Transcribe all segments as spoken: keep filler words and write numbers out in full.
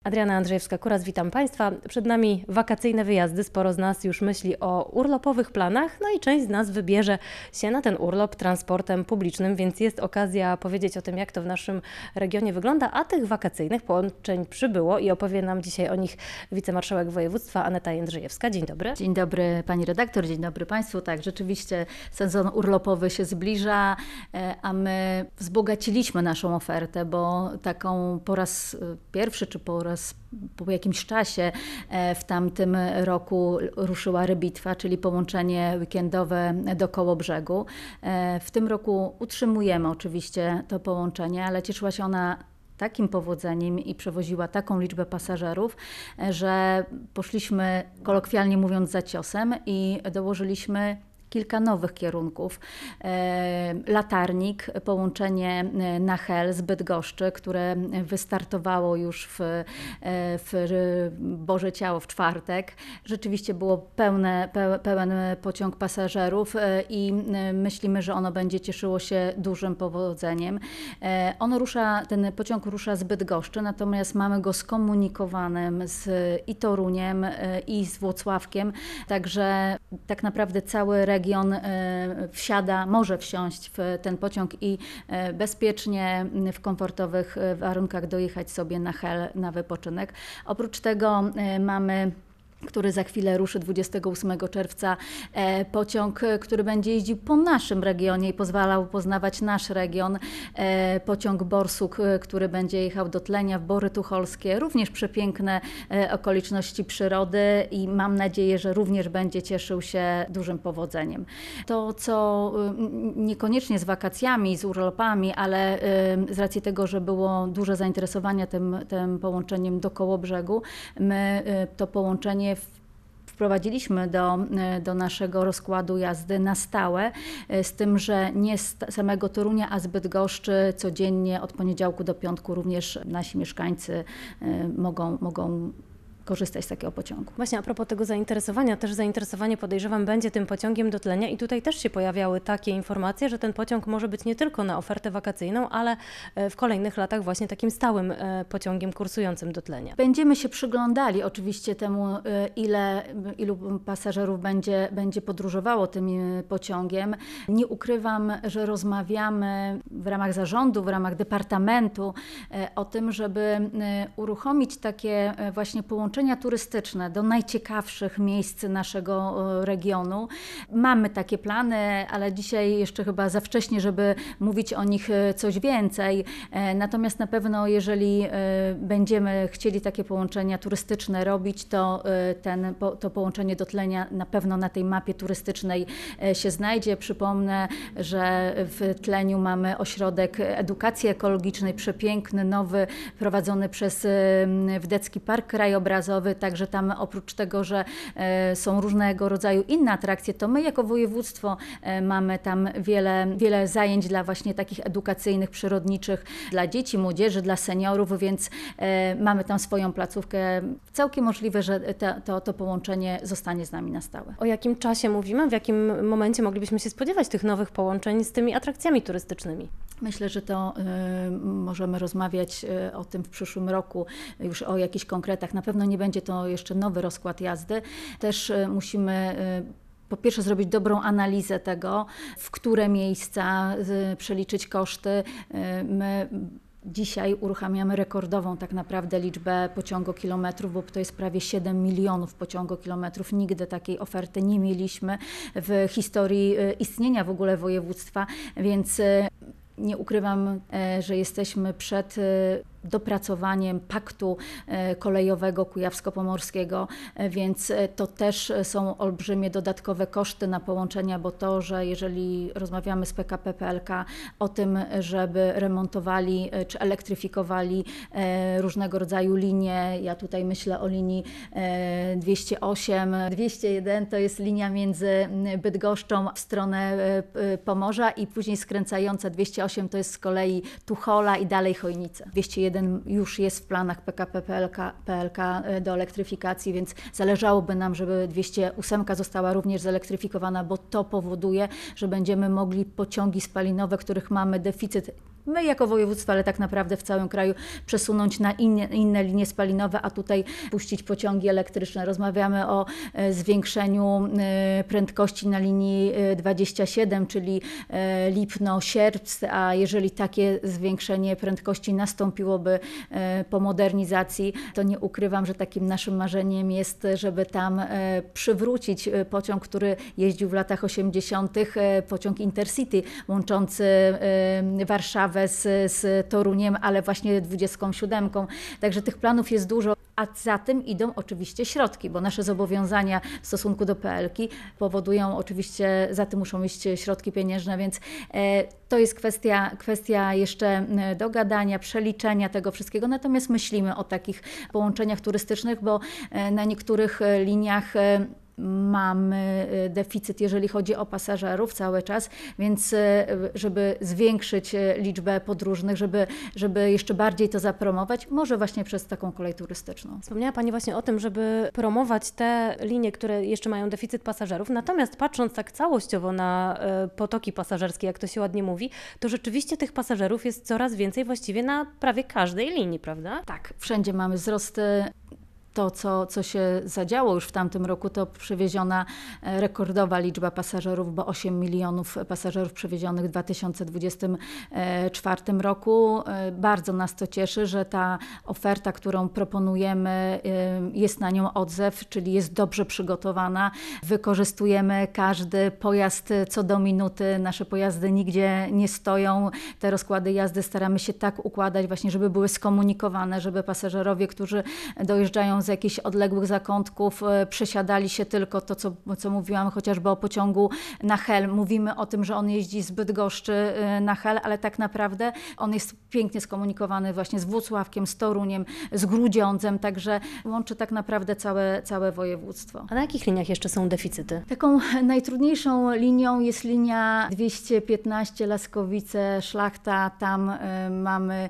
Adriana Andrzejewska-Kuras, witam Państwa. Przed nami wakacyjne wyjazdy. Sporo z nas już myśli o urlopowych planach, no i część z nas wybierze się na ten urlop transportem publicznym, więc jest okazja powiedzieć o tym, jak to w naszym regionie wygląda, a tych wakacyjnych połączeń przybyło i opowie nam dzisiaj o nich wicemarszałek województwa Aneta Jędrzejewska. Dzień dobry. Dzień dobry Pani redaktor, dzień dobry Państwu. Tak, rzeczywiście sezon urlopowy się zbliża, a my wzbogaciliśmy naszą ofertę, bo taką po raz pierwszy czy po raz po jakimś czasie w tamtym roku ruszyła rybitwa, czyli połączenie weekendowe do Kołobrzegu. W tym roku utrzymujemy oczywiście to połączenie, ale cieszyła się ona takim powodzeniem i przewoziła taką liczbę pasażerów, że poszliśmy, kolokwialnie mówiąc, za ciosem i dołożyliśmy kilka nowych kierunków. Latarnik, połączenie na Hel z Bydgoszczy, które wystartowało już w, w Boże Ciało w czwartek. Rzeczywiście było pełne, pełen pociąg pasażerów i myślimy, że ono będzie cieszyło się dużym powodzeniem. Ono rusza, ten pociąg rusza z Bydgoszczy, natomiast mamy go skomunikowanym z i Toruniem, i z Włocławkiem, także tak naprawdę cały region Region wsiada, może wsiąść w ten pociąg i bezpiecznie, w komfortowych warunkach dojechać sobie na Hel na wypoczynek. Oprócz tego mamy, który za chwilę ruszy dwudziestego ósmego czerwca, pociąg, który będzie jeździł po naszym regionie i pozwalał poznawać nasz region. Pociąg Borsuk, który będzie jechał do Tlenia w Bory Tucholskie. Również przepiękne okoliczności przyrody i mam nadzieję, że również będzie cieszył się dużym powodzeniem. To, co niekoniecznie z wakacjami, z urlopami, ale z racji tego, że było duże zainteresowanie tym, tym połączeniem do Kołobrzegu, my to połączenie wprowadziliśmy do, do naszego rozkładu jazdy na stałe, z tym, że nie z samego Torunia, a z Bydgoszczy codziennie od poniedziałku do piątku również nasi mieszkańcy mogą, mogą korzystać z takiego pociągu. Właśnie a propos tego zainteresowania, też zainteresowanie, podejrzewam, będzie tym pociągiem do Tlenia i tutaj też się pojawiały takie informacje, że ten pociąg może być nie tylko na ofertę wakacyjną, ale w kolejnych latach właśnie takim stałym pociągiem kursującym do Tlenia. Będziemy się przyglądali oczywiście temu, ile, ilu pasażerów będzie, będzie podróżowało tym pociągiem. Nie ukrywam, że rozmawiamy w ramach zarządu, w ramach departamentu o tym, żeby uruchomić takie właśnie połączenia turystyczne do najciekawszych miejsc naszego regionu. Mamy takie plany, ale dzisiaj jeszcze chyba za wcześnie, żeby mówić o nich coś więcej. Natomiast na pewno, jeżeli będziemy chcieli takie połączenia turystyczne robić, to ten, to połączenie do Tlenia na pewno na tej mapie turystycznej się znajdzie. Przypomnę, że w Tleniu mamy ośrodek edukacji ekologicznej, przepiękny, nowy, prowadzony przez Wdecki Park Krajobrazowy. Także tam oprócz tego, że są różnego rodzaju inne atrakcje, to my jako województwo mamy tam wiele, wiele zajęć dla właśnie takich edukacyjnych, przyrodniczych, dla dzieci, młodzieży, dla seniorów, więc mamy tam swoją placówkę. Całkiem możliwe, że to, to, to połączenie zostanie z nami na stałe. O jakim czasie mówimy? W jakim momencie moglibyśmy się spodziewać tych nowych połączeń z tymi atrakcjami turystycznymi? Myślę, że to y, możemy rozmawiać y, o tym w przyszłym roku, już o jakichś konkretach. Na pewno nie będzie to jeszcze nowy rozkład jazdy. Też y, musimy y, po pierwsze zrobić dobrą analizę tego, w które miejsca y, przeliczyć koszty. Y, my Dzisiaj uruchamiamy rekordową tak naprawdę liczbę pociągokilometrów, bo to jest prawie siedem milionów pociągokilometrów. Nigdy takiej oferty nie mieliśmy w historii istnienia w ogóle województwa, więc nie ukrywam, że jesteśmy przed dopracowaniem paktu kolejowego kujawsko-pomorskiego, więc to też są olbrzymie dodatkowe koszty na połączenia, bo to, że jeżeli rozmawiamy z P K P P L K o tym, żeby remontowali czy elektryfikowali różnego rodzaju linie, ja tutaj myślę o linii dwieście osiem, dwieście jeden, to jest linia między Bydgoszczą w stronę Pomorza i później skręcająca dwieście osiem to jest z kolei Tuchola i dalej Chojnice. dwieście jeden już jest w planach P K P P L K do elektryfikacji, więc zależałoby nam, żeby dwieście osiem została również zelektryfikowana, bo to powoduje, że będziemy mogli pociągi spalinowe, których mamy deficyt my jako województwo, ale tak naprawdę w całym kraju przesunąć na inne, inne linie spalinowe, a tutaj puścić pociągi elektryczne. Rozmawiamy o e, zwiększeniu e, prędkości na linii e, dwadzieścia siedem, czyli e, Lipno-Sierpc, a jeżeli takie zwiększenie prędkości nastąpiłoby e, po modernizacji, to nie ukrywam, że takim naszym marzeniem jest, żeby tam e, przywrócić pociąg, który jeździł w latach osiemdziesiątych, e, pociąg Intercity łączący e, Warszawę Z, z Toruniem, ale właśnie dwudziestką siódemką. Także tych planów jest dużo, a za tym idą oczywiście środki, bo nasze zobowiązania w stosunku do P L ki powodują oczywiście, za tym muszą iść środki pieniężne, więc e, to jest kwestia, kwestia jeszcze dogadania, przeliczenia tego wszystkiego. Natomiast myślimy o takich połączeniach turystycznych, bo e, na niektórych liniach e, mamy deficyt, jeżeli chodzi o pasażerów cały czas, więc żeby zwiększyć liczbę podróżnych, żeby, żeby jeszcze bardziej to zapromować, może właśnie przez taką kolej turystyczną. Wspomniała Pani właśnie o tym, żeby promować te linie, które jeszcze mają deficyt pasażerów, natomiast patrząc tak całościowo na potoki pasażerskie, jak to się ładnie mówi, to rzeczywiście tych pasażerów jest coraz więcej właściwie na prawie każdej linii, prawda? Tak, wszędzie mamy wzrosty. To, co, co się zadziało już w tamtym roku, to przewieziona rekordowa liczba pasażerów, bo osiem milionów pasażerów przewiezionych w dwa tysiące dwudziestym czwartym roku. Bardzo nas to cieszy, że ta oferta, którą proponujemy, jest na nią odzew, czyli jest dobrze przygotowana. Wykorzystujemy każdy pojazd co do minuty. Nasze pojazdy nigdzie nie stoją. Te rozkłady jazdy staramy się tak układać właśnie, żeby były skomunikowane, żeby pasażerowie, którzy dojeżdżają z jakichś odległych zakątków, przesiadali się tylko to, co, co mówiłam, chociażby o pociągu na Hel. Mówimy o tym, że on jeździ z Bydgoszczy na Hel, ale tak naprawdę on jest pięknie skomunikowany właśnie z Włocławkiem, z Toruniem, z Grudziądzem, także łączy tak naprawdę całe, całe województwo. A na jakich liniach jeszcze są deficyty? Taką najtrudniejszą linią jest linia dwieście piętnaście Laskowice-Szlachta. Tam y, mamy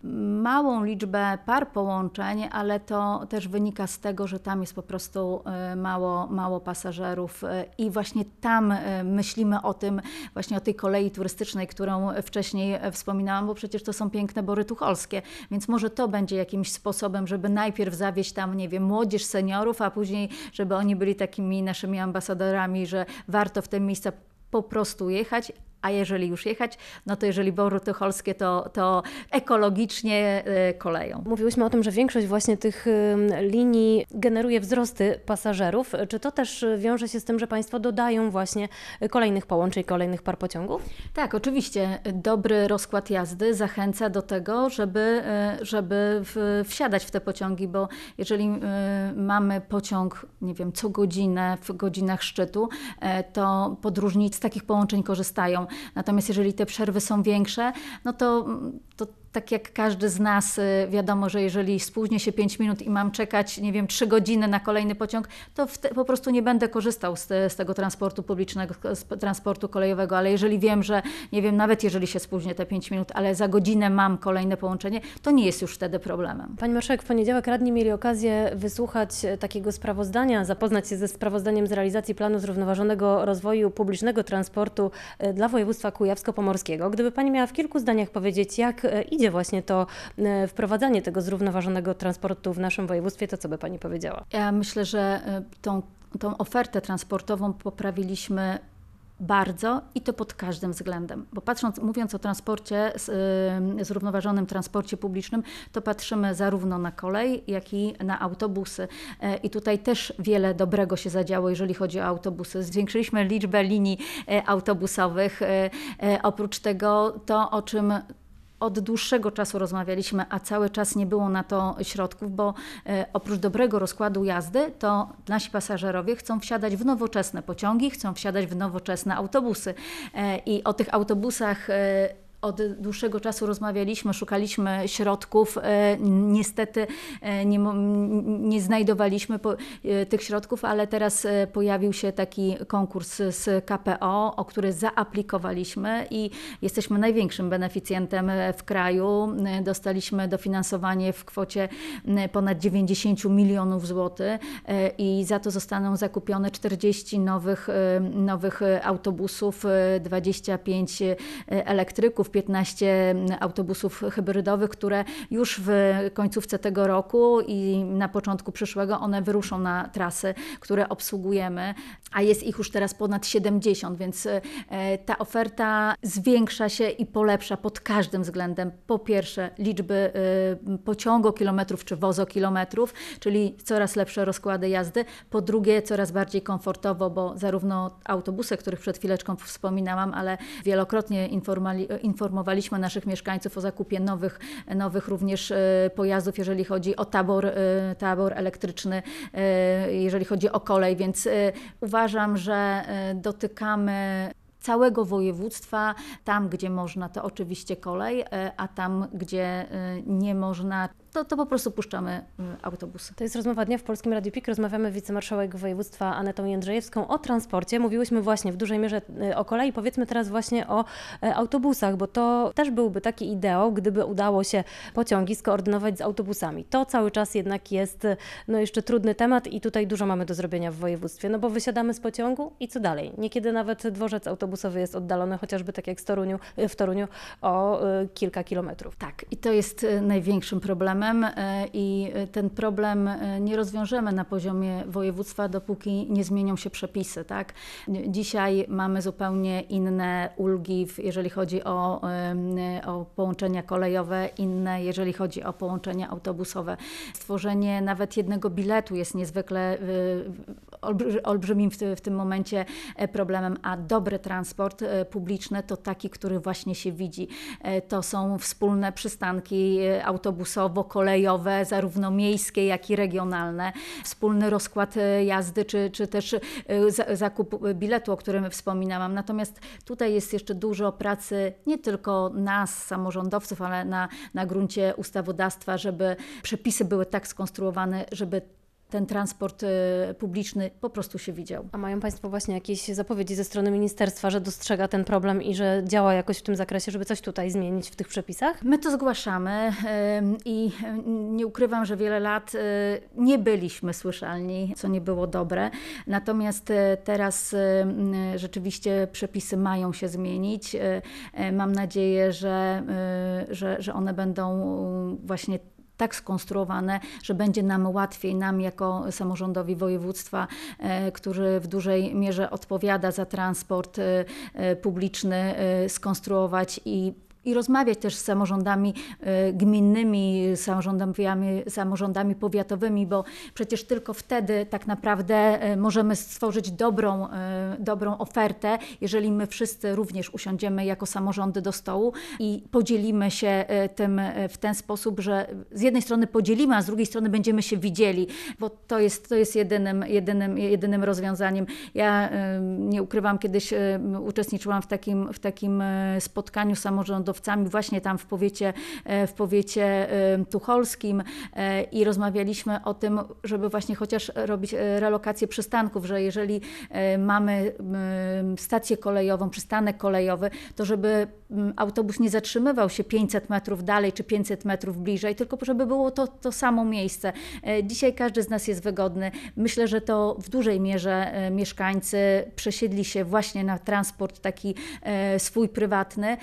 małą liczbę par połączeń, ale to też wynika wynika z tego, że tam jest po prostu mało, mało pasażerów i właśnie tam myślimy o tym, właśnie o tej kolei turystycznej, którą wcześniej wspominałam, bo przecież to są piękne Bory Tucholskie, więc może to będzie jakimś sposobem, żeby najpierw zawieźć tam, nie wiem, młodzież, seniorów, a później, żeby oni byli takimi naszymi ambasadorami, że warto w te miejsca po prostu jechać. A jeżeli już jechać, no to jeżeli Bory Tucholskie, to, to ekologicznie y, koleją. Mówiłyśmy o tym, że większość właśnie tych y, linii generuje wzrosty pasażerów. Czy to też wiąże się z tym, że Państwo dodają właśnie kolejnych połączeń, kolejnych par pociągów? Tak, oczywiście. Dobry rozkład jazdy zachęca do tego, żeby, y, żeby w, wsiadać w te pociągi, bo jeżeli y, mamy pociąg, nie wiem, co godzinę w godzinach szczytu, y, to podróżni z takich połączeń korzystają. Natomiast jeżeli te przerwy są większe, no to, to tak jak każdy z nas, wiadomo, że jeżeli spóźnię się pięć minut i mam czekać, nie wiem, trzy godziny na kolejny pociąg, to te, po prostu nie będę korzystał z, te, z tego transportu publicznego, z transportu kolejowego, ale jeżeli wiem, że, nie wiem, nawet jeżeli się spóźnię te pięć minut, ale za godzinę mam kolejne połączenie, to nie jest już wtedy problemem. Pani Marszałek, w poniedziałek radni mieli okazję wysłuchać takiego sprawozdania, zapoznać się ze sprawozdaniem z realizacji planu zrównoważonego rozwoju publicznego transportu dla województwa kujawsko-pomorskiego. Gdyby Pani miała w kilku zdaniach powiedzieć, jak idzie właśnie to wprowadzanie tego zrównoważonego transportu w naszym województwie, to co by Pani powiedziała? Ja myślę, że tą, tą ofertę transportową poprawiliśmy bardzo i to pod każdym względem, bo patrząc, mówiąc o transporcie, y, zrównoważonym transporcie publicznym, to patrzymy zarówno na kolej, jak i na autobusy. Y, I tutaj też wiele dobrego się zadziało, jeżeli chodzi o autobusy. Zwiększyliśmy liczbę linii y, autobusowych. Y, y, oprócz tego to, o czym od dłuższego czasu rozmawialiśmy, a cały czas nie było na to środków, bo e, oprócz dobrego rozkładu jazdy, to nasi pasażerowie chcą wsiadać w nowoczesne pociągi, chcą wsiadać w nowoczesne autobusy. E, I o tych autobusach e, od dłuższego czasu rozmawialiśmy, szukaliśmy środków. Niestety nie, nie znajdowaliśmy tych środków, ale teraz pojawił się taki konkurs z K P O, o który zaaplikowaliśmy i jesteśmy największym beneficjentem w kraju. Dostaliśmy dofinansowanie w kwocie ponad dziewięćdziesiąt milionów złotych i za to zostaną zakupione czterdzieści nowych, nowych autobusów, dwadzieścia pięć elektryków, piętnaście autobusów hybrydowych, które już w końcówce tego roku i na początku przyszłego one wyruszą na trasy, które obsługujemy, a jest ich już teraz ponad siedemdziesiąt, więc ta oferta zwiększa się i polepsza pod każdym względem. Po pierwsze liczby pociągokilometrów czy wozokilometrów, czyli coraz lepsze rozkłady jazdy. Po drugie coraz bardziej komfortowo, bo zarówno autobusy, o których przed chwileczką wspominałam, ale wielokrotnie informowaliśmy naszych mieszkańców o zakupie nowych, nowych również pojazdów, jeżeli chodzi o tabor, tabor elektryczny, jeżeli chodzi o kolej, więc uważam, że dotykamy całego województwa. Tam, gdzie można, to oczywiście kolej, a tam, gdzie nie można, to, to po prostu puszczamy autobusy. To jest rozmowa dnia w Polskim Radiu P I K. Rozmawiamy z wicemarszałek województwa Anetą Jędrzejewską o transporcie. Mówiłyśmy właśnie w dużej mierze o kolei. Powiedzmy teraz właśnie o autobusach, bo to też byłby taki ideał, gdyby udało się pociągi skoordynować z autobusami. To cały czas jednak jest no jeszcze trudny temat i tutaj dużo mamy do zrobienia w województwie, no bo wysiadamy z pociągu i co dalej? Niekiedy nawet dworzec autobusowy jest oddalony, chociażby tak jak w Toruniu, w Toruniu o kilka kilometrów. Tak, i to jest największym problemem. I ten problem nie rozwiążemy na poziomie województwa, dopóki nie zmienią się przepisy. Tak? Dzisiaj mamy zupełnie inne ulgi, jeżeli chodzi o, o połączenia kolejowe, inne jeżeli chodzi o połączenia autobusowe. Stworzenie nawet jednego biletu jest niezwykle olbrzymim w, w tym momencie problemem, a dobry transport publiczny to taki, który właśnie się widzi. To są wspólne przystanki autobusowo-kolejowe, zarówno miejskie, jak i regionalne, wspólny rozkład jazdy, czy, czy też zakup biletu, o którym wspominałam. Natomiast tutaj jest jeszcze dużo pracy nie tylko nas, samorządowców, ale na, na gruncie ustawodawstwa, żeby przepisy były tak skonstruowane, żeby ten transport publiczny po prostu się widział. A mają Państwo właśnie jakieś zapowiedzi ze strony ministerstwa, że dostrzega ten problem i że działa jakoś w tym zakresie, żeby coś tutaj zmienić w tych przepisach? My to zgłaszamy i nie ukrywam, że wiele lat nie byliśmy słyszalni, co nie było dobre. Natomiast teraz rzeczywiście przepisy mają się zmienić. Mam nadzieję, że, że, że one będą właśnie tak skonstruowane, że będzie nam łatwiej, nam jako samorządowi województwa, który w dużej mierze odpowiada za transport publiczny, skonstruować i I rozmawiać też z samorządami gminnymi, samorządami, samorządami powiatowymi, bo przecież tylko wtedy tak naprawdę możemy stworzyć dobrą, dobrą ofertę, jeżeli my wszyscy również usiądziemy jako samorządy do stołu i podzielimy się tym w ten sposób, że z jednej strony podzielimy, a z drugiej strony będziemy się widzieli, bo to jest, to jest jedynym, jedynym, jedynym rozwiązaniem. Ja nie ukrywam, kiedyś uczestniczyłam w takim, w takim spotkaniu samorządowym, właśnie tam w powiecie, w powiecie tucholskim i rozmawialiśmy o tym, żeby właśnie chociaż robić relokację przystanków, że jeżeli mamy stację kolejową, przystanek kolejowy, to żeby autobus nie zatrzymywał się pięćset metrów dalej czy pięćset metrów bliżej, tylko żeby było to, to samo miejsce. Dzisiaj każdy z nas jest wygodny. Myślę, że to w dużej mierze mieszkańcy przesiedli się właśnie na transport taki swój prywatny,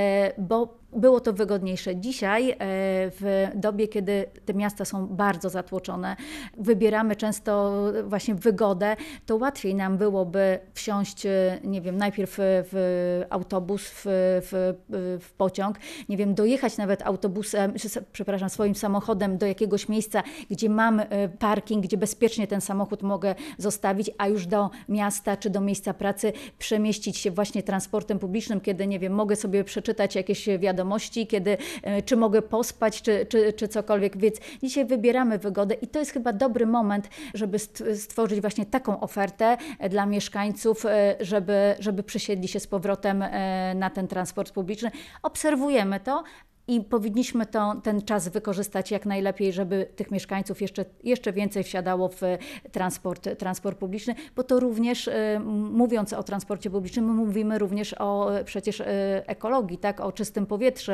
bo było to wygodniejsze. Dzisiaj, w dobie, kiedy te miasta są bardzo zatłoczone, wybieramy często właśnie wygodę, to łatwiej nam byłoby wsiąść, nie wiem, najpierw w autobus, w, w, w pociąg, nie wiem, dojechać nawet autobusem, przepraszam, swoim samochodem do jakiegoś miejsca, gdzie mam parking, gdzie bezpiecznie ten samochód mogę zostawić, a już do miasta czy do miejsca pracy przemieścić się właśnie transportem publicznym, kiedy, nie wiem, mogę sobie przeczytać jakieś wiadomości, kiedy, czy mogę pospać, czy, czy, czy cokolwiek, więc dzisiaj wybieramy wygodę i to jest chyba dobry moment, żeby stworzyć właśnie taką ofertę dla mieszkańców, żeby, żeby przesiedli się z powrotem na ten transport publiczny. Obserwujemy to, i powinniśmy to, ten czas wykorzystać jak najlepiej, żeby tych mieszkańców jeszcze, jeszcze więcej wsiadało w transport, transport publiczny, bo to również, mówiąc o transporcie publicznym, my mówimy również o przecież ekologii, tak, o czystym powietrzu,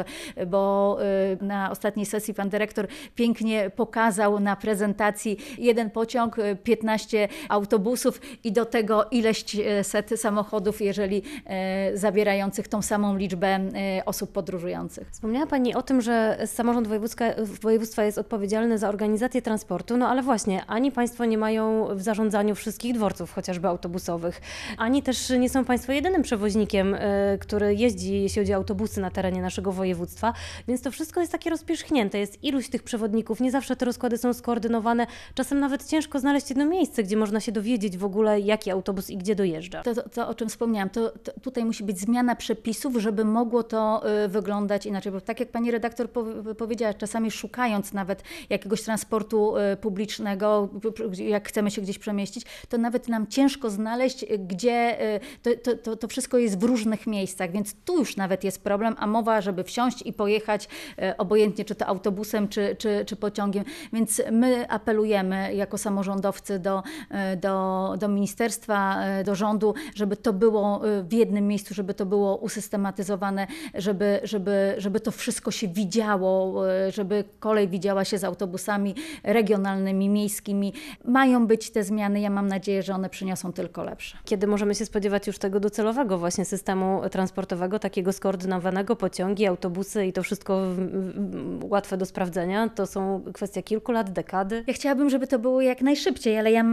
bo na ostatniej sesji pan dyrektor pięknie pokazał na prezentacji jeden pociąg, piętnaście autobusów i do tego ileś set samochodów, jeżeli zabierających tą samą liczbę osób podróżujących. Wspomniała Pani o tym, że samorząd województwa jest odpowiedzialny za organizację transportu, no ale właśnie, ani Państwo nie mają w zarządzaniu wszystkich dworców, chociażby autobusowych, ani też nie są Państwo jedynym przewoźnikiem, który jeździ, jeśli chodzi o autobusy na terenie naszego województwa, więc to wszystko jest takie rozpierzchnięte, jest iluś tych przewodników, nie zawsze te rozkłady są skoordynowane, czasem nawet ciężko znaleźć jedno miejsce, gdzie można się dowiedzieć w ogóle, jaki autobus i gdzie dojeżdża. To, to, to o czym wspomniałam, to, to tutaj musi być zmiana przepisów, żeby mogło to y, wyglądać inaczej, bo tak jak Pani redaktor po, powiedziała, czasami szukając nawet jakiegoś transportu y, publicznego, jak chcemy się gdzieś przemieścić, to nawet nam ciężko znaleźć, gdzie y, to, to, to, to wszystko jest w różnych miejscach, więc tu już nawet jest problem, a mowa, żeby wsiąść i pojechać, y, obojętnie czy to autobusem, czy, czy, czy pociągiem, więc my apelujemy jako samorządowcy do, y, do, do ministerstwa, y, do rządu, żeby to było w jednym miejscu, żeby to było usystematyzowane, żeby, żeby, żeby to wszystko się widziało, żeby kolej widziała się z autobusami regionalnymi, miejskimi. Mają być te zmiany, ja mam nadzieję, że one przyniosą tylko lepsze. Kiedy możemy się spodziewać już tego docelowego właśnie systemu transportowego, takiego skoordynowanego, pociągi, autobusy i to wszystko w, w, łatwe do sprawdzenia? To są kwestia kilku lat, dekady? Ja chciałabym, żeby to było jak najszybciej, ale ja,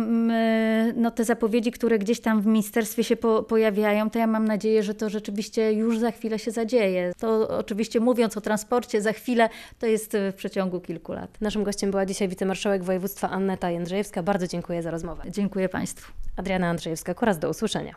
no, te zapowiedzi, które gdzieś tam w ministerstwie się po, pojawiają, to ja mam nadzieję, że to rzeczywiście już za chwilę się zadzieje. To oczywiście mówiąc o transporcie, za chwilę to jest w przeciągu kilku lat. Naszym gościem była dzisiaj wicemarszałek województwa Anneta Jędrzejewska. Bardzo dziękuję za rozmowę. Dziękuję Państwu. Adriana Andrzejewska-Kuras, do usłyszenia.